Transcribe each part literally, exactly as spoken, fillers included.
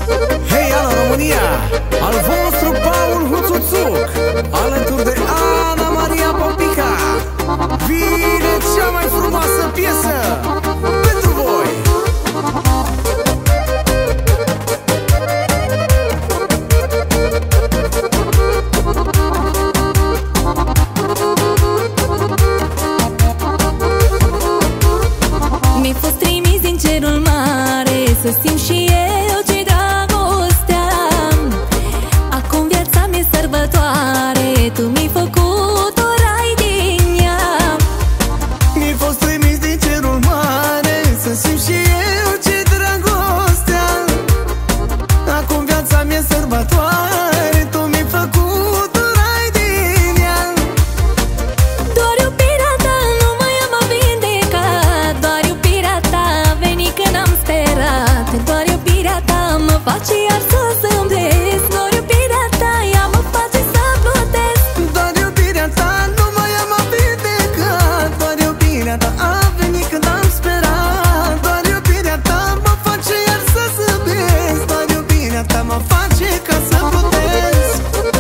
Hei, alo România! Al vostru Paul Huțuțuc, alături de Ana Maria Popica, vine cea mai frumoasă piesă pentru voi! Mi-ai fost trimis din cerul mare să simt și eu ce dragoste am. Acum viața mi-e sărbătoare, tu mi-ai făcut o rai din ea. Mi-ai fost trimis din cerul mare să simt și eu ce dragoste am. Acum viața mi-e sărbătoare, tu mi-ai făcut o rai din ea. Doar iubirea ta nu mai am a vindecat, doar iubirea ta a venit când am sperat. Doar iubirea ta mă face iar să zâmbesc, doar iubirea ta ea mă face să plutesc. Doar iubirea ta nu mai am a vindecat, doar iubirea ta a venit când am sperat. Doar iubirea ta mă face iar să zâmbesc, doar iubirea ta mă face ca să plutesc.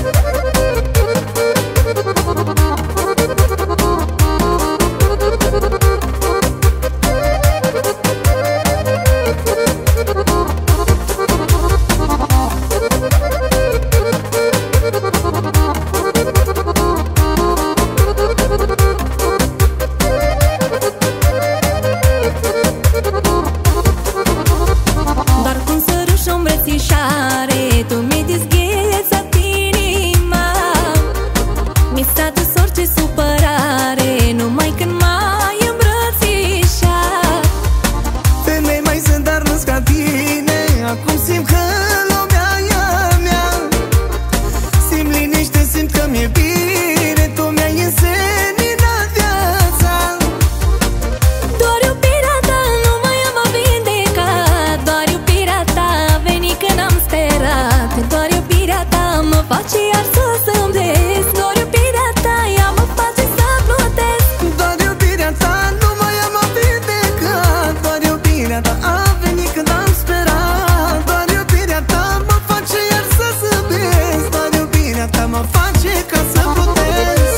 Doar cu un sărut și o îmbrățișare tu mi-ai dezghețat inima. Mi s-a dus orice supărare numai când m-ai îmbrățișat. Femei mai sunt, dar nu-s ca tine. Acum simt că lumea e a mea. Simt liniște, simt că mi-e bine. Tu mi-ai înseninat viața. Doar iubirea ta nu mai am a vindecat, doar iubirea ta a venit când am sperat. Doar iubirea ta mă face iar să zâmbesc, doar iubirea ta ea mă face să plutesc. Doar iubirea ta nu mai am a vindecat, doar iubirea ta a venit când am sperat. Doar iubirea ta mă face iar să zâmbesc, doar iubirea ta mă face ca să plutesc.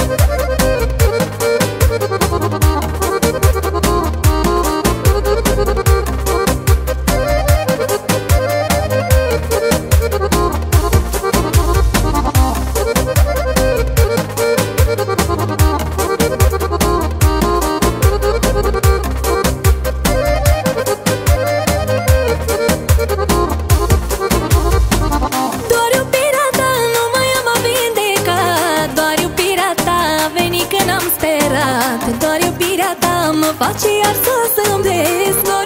Doar iubirea ta nu mai am a vindecat, doar iubirea ta a venit când am sperat. Doar iubirea ta mă face iar să zâmbesc, doar